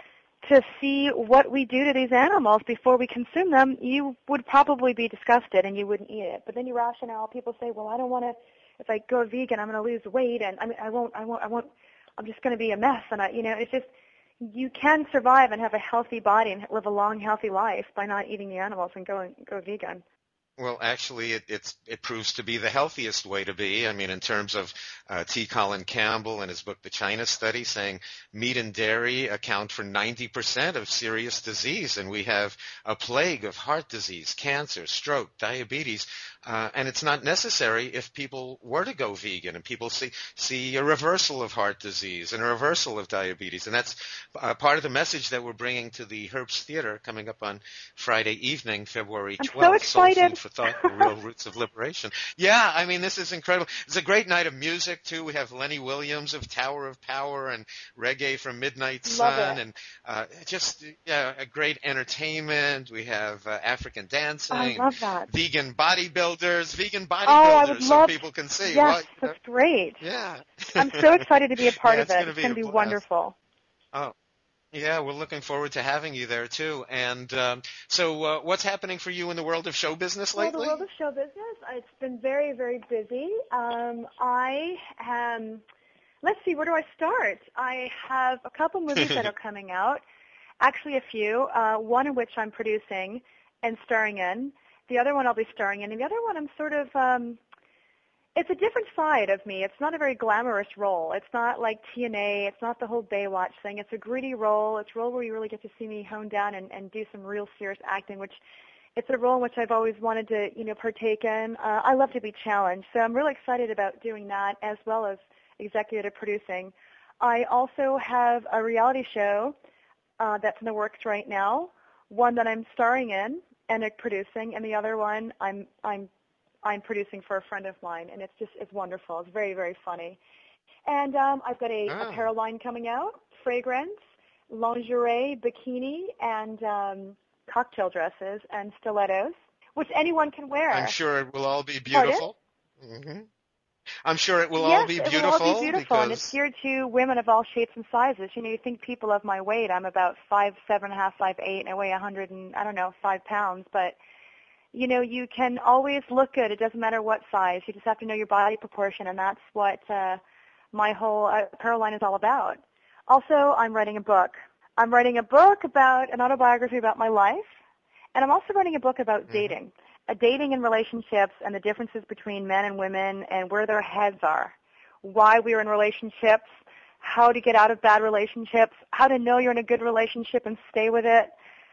to see what we do to these animals before we consume them, you would probably be disgusted and you wouldn't eat it. But then you rationale. People say, well, I don't want to. If I go vegan, I'm going to lose weight, and I won't. I'm just going to be a mess. And it's just you can survive and have a healthy body and live a long, healthy life by not eating the animals and go vegan. Well, actually, it proves to be the healthiest way to be. I mean, in terms of T. Colin Campbell in his book, The China Study, saying meat and dairy account for 90% of serious disease, and we have a plague of heart disease, cancer, stroke, diabetes, and it's not necessary if people were to go vegan, and people see a reversal of heart disease and a reversal of diabetes, and that's part of the message that we're bringing to the Herbst Theater coming up on Friday evening, February 12th. I'm so excited. For Thought, the Real Roots of Liberation. Yeah, I mean, this is incredible. It's a great night of music, too. We have Lenny Williams of Tower of Power and reggae from Midnight Sun, and a great entertainment. We have African dancing. I love that. Vegan bodybuilders, so people can see. Yes, that's great. Yeah. I'm so excited to be a part of it. It's going to be wonderful. Oh. Yeah, we're looking forward to having you there, too. And so what's happening for you in the world of show business lately? Well, the world of show business, it's been very, very busy. Let's see, where do I start? I have a couple movies that are coming out, actually a few, one in which I'm producing and starring in. The other one I'll be starring in. And the other one I'm sort of it's a different side of me. It's not a very glamorous role. It's not like TNA. It's not the whole Baywatch thing. It's a gritty role. It's a role where you really get to see me hone down and do some real serious acting, which it's a role in which I've always wanted to, partake in. I love to be challenged. So I'm really excited about doing that as well as executive producing. I also have a reality show that's in the works right now, one that I'm starring in and producing, and the other one I'm producing for a friend of mine, and it's wonderful. It's very, very funny. And I've got a apparel line coming out, fragrance, lingerie, bikini, and cocktail dresses and stilettos, which anyone can wear. I'm sure it will all be beautiful. Mm-hmm. I'm sure it will all be beautiful. Yes, it will all be beautiful, and it's geared to women of all shapes and sizes. You think people of my weight, I'm about 5'7.5", 5'8", and I weigh 5 pounds, but you can always look good. It doesn't matter what size. You just have to know your body proportion, and that's what my whole apparel line is all about. Also, I'm writing a book. I'm writing a book about an autobiography about my life, and I'm also writing a book about dating, dating and relationships and the differences between men and women and where their heads are, why we're in relationships, how to get out of bad relationships, how to know you're in a good relationship and stay with it.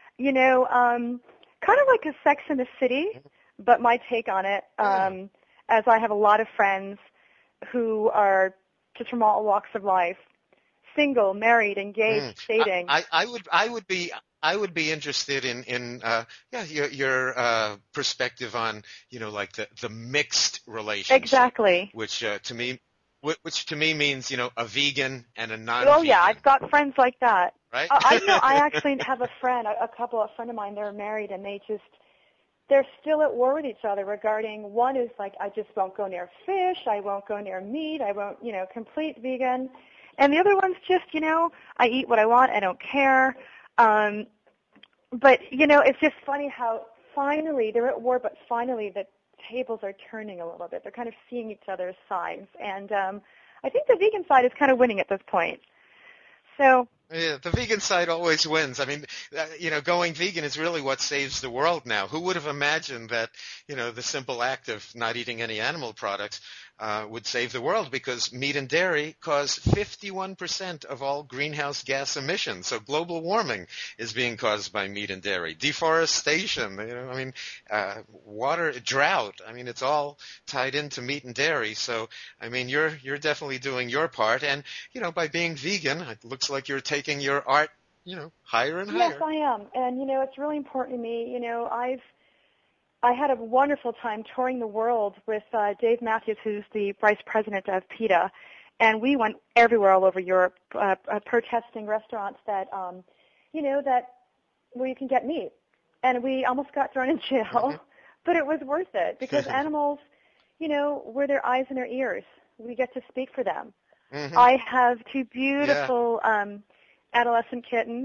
Kind of like a Sex in the City, but my take on it, as I have a lot of friends who are just from all walks of life, single, married, engaged, dating. I would be interested in your perspective on like the mixed relationship. Exactly. Which to me means a vegan and a non-vegan. Oh yeah, I've got friends like that. Right? I know. I actually have a friend, a friend of mine. They're married, and they're still at war with each other regarding. One is like, I just won't go near fish. I won't go near meat. I won't, complete vegan. And the other one's just, I eat what I want. I don't care. But it's just funny how finally they're at war, but finally the tables are turning a little bit. They're kind of seeing each other's sides, and I think the vegan side is kind of winning at this point. So. Yeah, the vegan side always wins. I mean, going vegan is really what saves the world now. Who would have imagined that, the simple act of not eating any animal products would save the world, because meat and dairy cause 51% of all greenhouse gas emissions. So global warming is being caused by meat and dairy. Deforestation, water, drought. I mean, it's all tied into meat and dairy. So, I mean, you're definitely doing your part. And, by being vegan, it looks like you're taking your art, higher and higher. Yes, I am. And, it's really important to me. I had a wonderful time touring the world with Dave Matthews, who's the vice president of PETA, and we went everywhere all over Europe, protesting restaurants that, that where you can get meat. And we almost got thrown in jail, but it was worth it, because animals, we're their eyes and their ears. We get to speak for them. I have two beautiful adolescent kittens.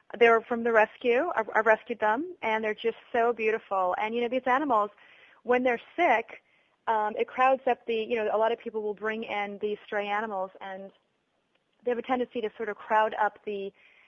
They're from the rescue. I rescued them, and they're just so beautiful. And, these animals, when they're sick, it crowds up a lot of people will bring in these stray animals, and they have a tendency to sort of crowd up the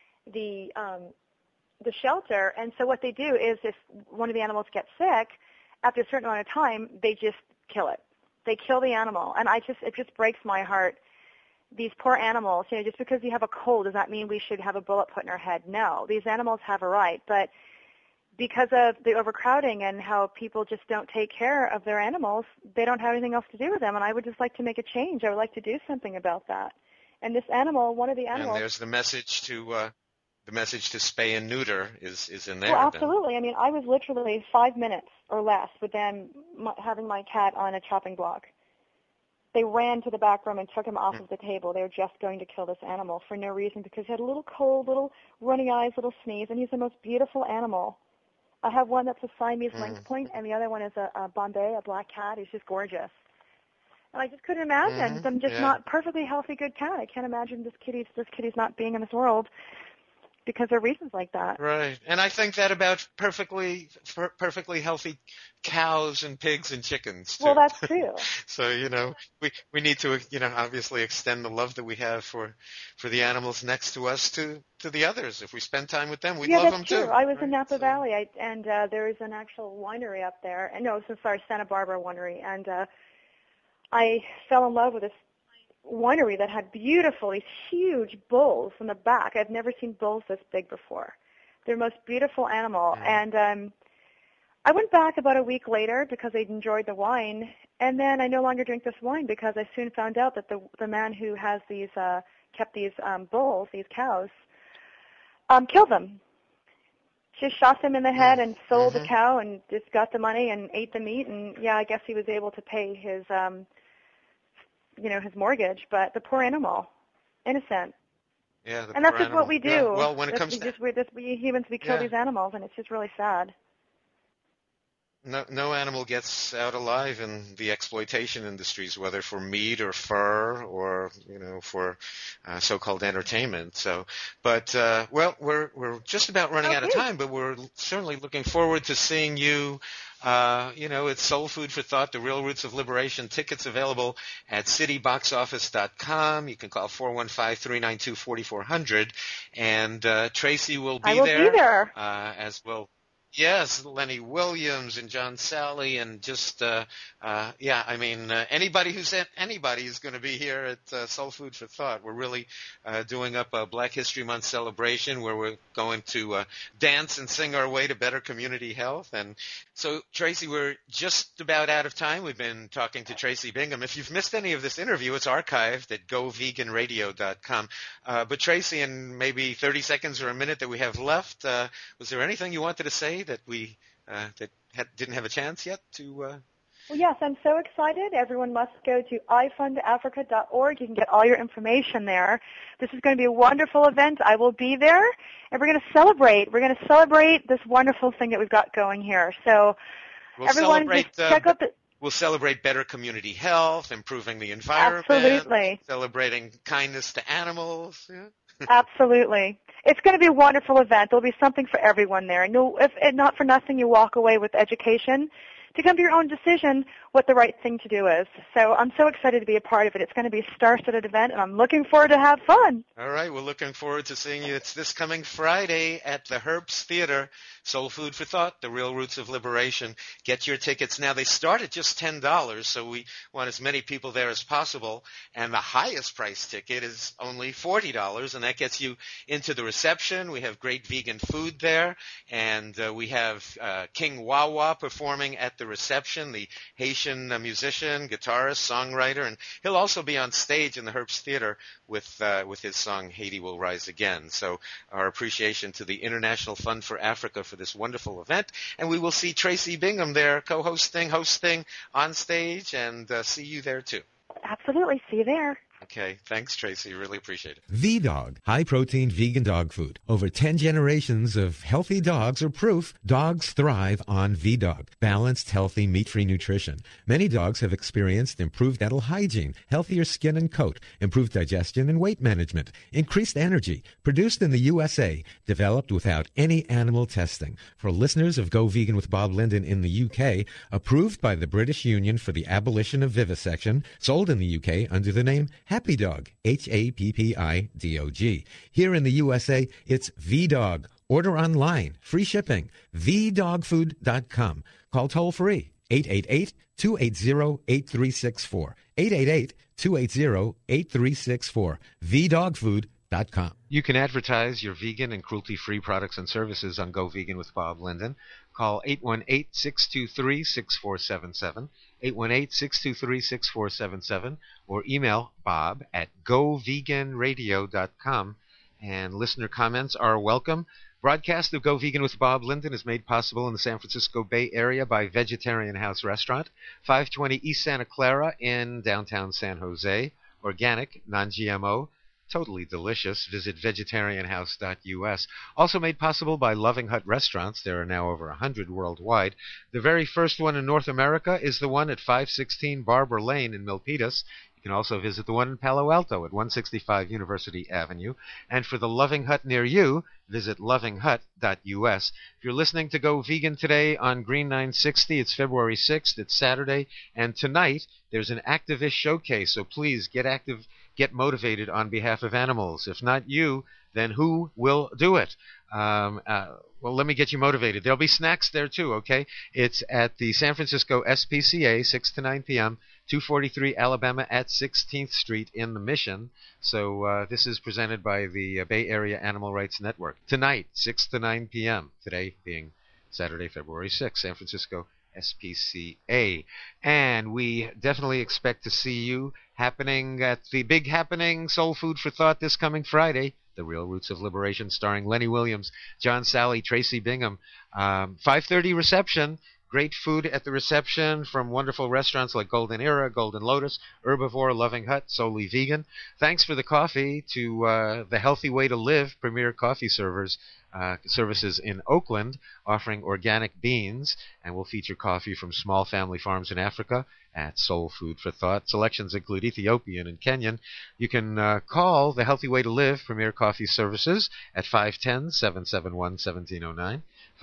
shelter. And so what they do is if one of the animals gets sick, after a certain amount of time, they just kill it. They kill the animal. And it just breaks my heart. These poor animals, just because you have a cold, does that mean we should have a bullet put in our head? No. These animals have a right. But because of the overcrowding and how people just don't take care of their animals, they don't have anything else to do with them. And I would just like to make a change. I would like to do something about that. And this animal, one of the animals... And there's the message to spay and neuter is in there. Well, absolutely. Then. I mean, I was literally 5 minutes or less with them having my cat on a chopping block. They ran to the back room and took him off of the table. They were just going to kill this animal for no reason because he had a little cold, little runny eyes, little sneeze, and he's the most beautiful animal. I have one that's a Siamese lynx point, and the other one is a Bombay, a black cat. He's just gorgeous. And I just couldn't imagine them just not perfectly healthy, good cat. I can't imagine this kitty's not being in this world because there are reasons like that. Right. And I think that about perfectly healthy cows and pigs and chickens, too. Well, that's true. So, we need to, obviously extend the love that we have for the animals next to us to the others. If we spend time with them, we love them, too. Yeah, that's true. I was in Napa Valley, and there is an actual winery up there. Santa Barbara winery. And I fell in love with this winery that had these huge bulls in the back. I've never seen bulls this big before. They're the most beautiful animal. And I went back about a week later because I enjoyed the wine, and then I no longer drink this wine because I soon found out that the man who has kept these bulls, these cows, killed them. Just shot them in the head and sold the cow and just got the money and ate the meat. And I guess he was able to pay his his mortgage, but the poor animal, innocent. Yeah, and that's just what we do. Yeah. Well, when it comes we humans, we kill these animals, and it's just really sad. No animal gets out alive in the exploitation industries, whether for meat or fur or for so-called entertainment. So, but we're just about running out of time, but we're certainly looking forward to seeing you. It's Soul Food for Thought, The Real Roots of Liberation. Tickets available at cityboxoffice.com. You can call 415-392-4400. And Tracy will be there. As well. Yes, Lenny Williams and John Sally and just, anybody who's anybody is going to be here at Soul Food for Thought. We're really doing up a Black History Month celebration where we're going to dance and sing our way to better community health. And so, Tracy, we're just about out of time. We've been talking to Tracy Bingham. If you've missed any of this interview, it's archived at goveganradio.com. But Tracy, in maybe 30 seconds or a minute that we have left, was there anything you wanted to say that we didn't have a chance yet to? Well, yes, I'm so excited. Everyone must go to ifundafrica.org. You can get all your information there. This is going to be a wonderful event. I will be there, and we're going to celebrate. We're going to celebrate this wonderful thing that we've got going here. So, everyone, just check out the. We'll celebrate better community health, improving the environment, absolutely, celebrating kindness to animals. Yeah. Absolutely. It's going to be a wonderful event. There'll be something for everyone there. And if not for nothing, you walk away with education to come to your own decision what the right thing to do is. So I'm so excited to be a part of it. It's going to be a star-studded event, and I'm looking forward to have fun. All right. We're looking forward to seeing you. It's this coming Friday at the Herbst Theater. Soul Food for Thought, The Real Roots of Liberation. Get your tickets now. They start at just $10, so we want as many people there as possible. And the highest price ticket is only $40, and that gets you into the reception. We have great vegan food there, and we have King Wawa performing at the reception, the Haitian musician, guitarist, songwriter, and he'll also be on stage in the Herbst Theater with his song Haiti Will Rise Again. So our appreciation to the International Fund for Africa for this wonderful event, and we will see Tracy Bingham there hosting on stage, and see you there too. Absolutely. See you there. Okay. Thanks, Tracy. Really appreciate it. V-Dog, high-protein vegan dog food. Over 10 generations of healthy dogs are proof dogs thrive on V-Dog. Balanced, healthy, meat-free nutrition. Many dogs have experienced improved dental hygiene, healthier skin and coat, improved digestion and weight management, increased energy. Produced in the USA, developed without any animal testing. For listeners of Go Vegan with Bob Linden in the UK, approved by the British Union for the Abolition of Vivisection, sold in the UK under the name Happy Dog, Happidog. Here in the USA, it's V-Dog. Order online, free shipping, vdogfood.com. Call toll-free, 888-280-8364, 888-280-8364, vdogfood.com. You can advertise your vegan and cruelty-free products and services on Go Vegan with Bob Linden. Call 818-623-6477, 818-623-6477, or email bob@goveganradio.com. And listener comments are welcome. Broadcast of Go Vegan with Bob Linden is made possible in the San Francisco Bay Area by Vegetarian House Restaurant, 520 East Santa Clara in downtown San Jose. Organic, non-GMO, totally delicious. Visit vegetarianhouse.us. Also made possible by Loving Hut Restaurants. There are now over 100 worldwide. The very first one in North America is the one at 516 Barber Lane in Milpitas. You can also visit the one in Palo Alto at 165 University Avenue. And for the Loving Hut near you, visit lovinghut.us. If you're listening to Go Vegan today on Green 960, it's February 6th. It's Saturday. And tonight, there's an activist showcase. So please get active, get motivated on behalf of animals. If not you, then who will do it? Well, let me get you motivated. There'll be snacks there too, okay? It's at the San Francisco SPCA, 6 to 9 p.m., 243 Alabama at 16th Street in the Mission. So this is presented by the Bay Area Animal Rights Network. Tonight, 6 to 9 p.m., today being Saturday, February 6th, San Francisco SPCA. And we definitely expect to see you happening at the big happening Soul Food for Thought this coming Friday. The Real Roots of Liberation, starring Lenny Williams, John Sally, Tracy Bingham. 5:30 reception. Great food at the reception from wonderful restaurants like Golden Era, Golden Lotus, Herbivore, Loving Hut, Solely Vegan. Thanks for the coffee to The Healthy Way to Live, premier coffee services in Oakland, offering organic beans, and will feature coffee from small family farms in Africa at Soul Food for Thought. Selections include Ethiopian and Kenyan. You can call The Healthy Way to Live, premier coffee services, at 510-771-1709.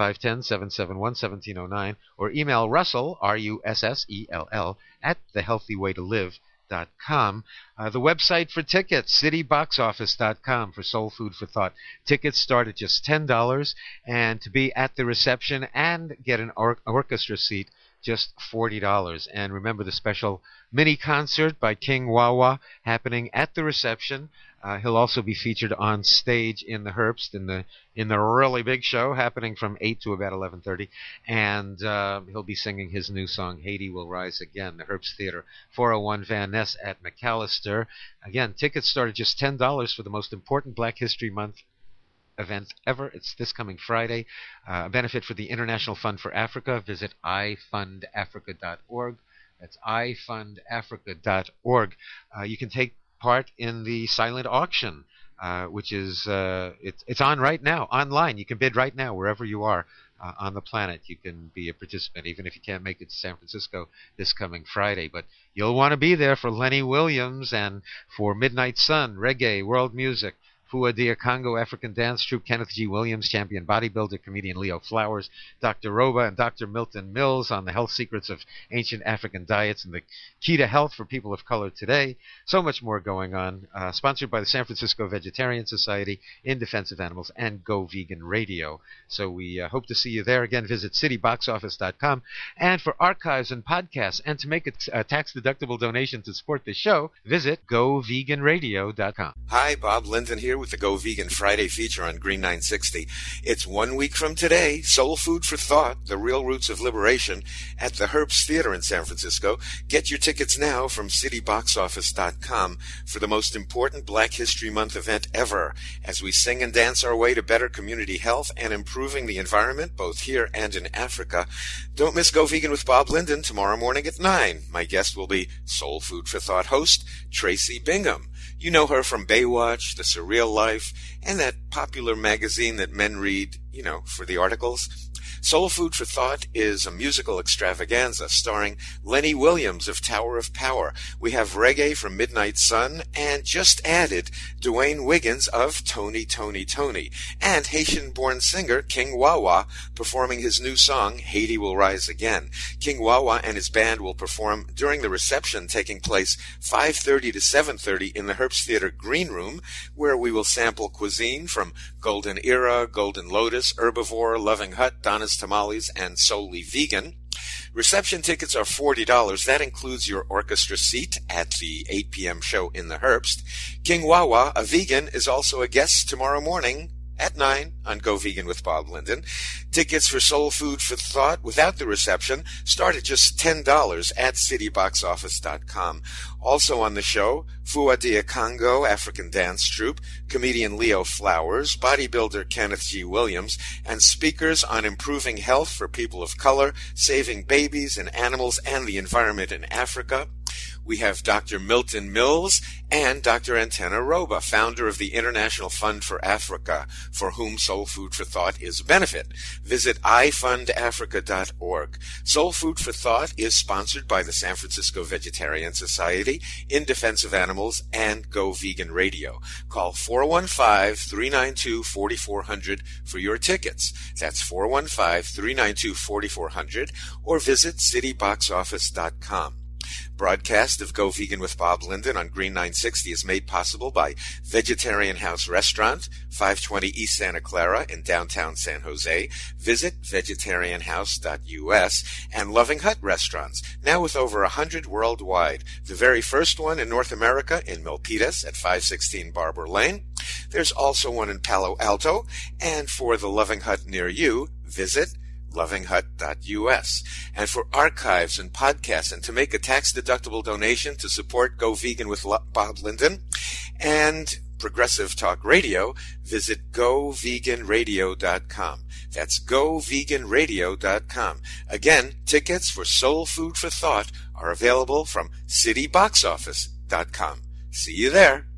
510-771-1709, or email Russell, Russell, at thehealthywaytolive.com. The website for tickets, cityboxoffice.com for Soul Food for Thought. Tickets start at just $10, and to be at the reception and get an orchestra seat, just $40. And remember the special mini concert by King Wawa happening at the reception. He'll also be featured on stage in the Herbst in the really big show happening from 8 to about 11:30, and he'll be singing his new song "Haiti Will Rise Again." The Herbst Theater, 401 Van Ness at McAllister. Again, tickets start at just $10 for the most important Black History Month event ever. It's this coming Friday. A benefit for the International Fund for Africa. Visit ifundafrica.org. That's ifundafrica.org. You can take part in the silent auction, which is it's on right now online. You can bid right now wherever you are on the planet. You can be a participant, even if you can't make it to San Francisco this coming Friday. But you'll want to be there for Lenny Williams and for Midnight Sun, reggae, world music, Fua Dia Congo, African Dance Troupe, Kenneth G. Williams, champion bodybuilder, comedian Leo Flowers, Dr. Roba and Dr. Milton Mills on the health secrets of ancient African diets and the key to health for people of color today. So much more going on. Sponsored by the San Francisco Vegetarian Society, In Defense of Animals, and Go Vegan Radio. So we hope to see you there. Again, visit cityboxoffice.com. And for archives and podcasts, and to make a tax-deductible donation to support this show, visit goveganradio.com. Hi, Bob Linden here with the Go Vegan Friday feature on Green 960. It's 1 week from today, Soul Food for Thought, The Real Roots of Liberation, at the Herbst Theater in San Francisco. Get your tickets now from cityboxoffice.com for the most important Black History Month event ever, as we sing and dance our way to better community health and improving the environment, both here and in Africa. Don't miss Go Vegan with Bob Linden tomorrow morning at 9. My guest will be Soul Food for Thought host Tracy Bingham. You know her from Baywatch, The Surreal Life, and that popular magazine that men read, for the articles. Soul Food for Thought is a musical extravaganza starring Lenny Williams of Tower of Power. We have reggae from Midnight Sun and just added Dwayne Wiggins of Tony, Tony, Tony, and Haitian-born singer King Wawa performing his new song, Haiti Will Rise Again. King Wawa and his band will perform during the reception taking place 5:30 to 7:30 in the Herbst Theater Green Room, where we will sample cuisine from Golden Era, Golden Lotus, Herbivore, Loving Hut, Donna's Tamales, and Solely Vegan. Reception tickets are $40. That includes your orchestra seat at the 8 p.m. show in the Herbst. King Wawa, a vegan, is also a guest tomorrow morning at 9 on Go Vegan with Bob Linden. Tickets for Soul Food for Thought without the reception start at just $10 at cityboxoffice.com. Also on the show, Fuadia Congo, African Dance Troupe, comedian Leo Flowers, bodybuilder Kenneth G. Williams, and speakers on improving health for people of color, saving babies and animals and the environment in Africa. We have Dr. Milton Mills and Dr. Antenna Roba, founder of the International Fund for Africa, for whom Soul Food for Thought is a benefit. Visit ifundafrica.org. Soul Food for Thought is sponsored by the San Francisco Vegetarian Society, In Defense of Animals, and Go Vegan Radio. Call 415-392-4400 for your tickets. That's 415-392-4400, or visit cityboxoffice.com. Broadcast of Go Vegan with Bob Linden on Green 960 is made possible by Vegetarian House Restaurant, 520 East Santa Clara in downtown San Jose. Visit vegetarianhouse.us, and Loving Hut Restaurants, now with over 100 worldwide. The very first one in North America in Milpitas at 516 Barber Lane. There's also one in Palo Alto, and for the Loving Hut near you, visit lovinghut.us. And for archives and podcasts, and to make a tax-deductible donation to support Go Vegan with Bob Linden and Progressive Talk Radio, visit goveganradio.com. That's goveganradio.com. Again, tickets for Soul Food for Thought are available from cityboxoffice.com. See you there.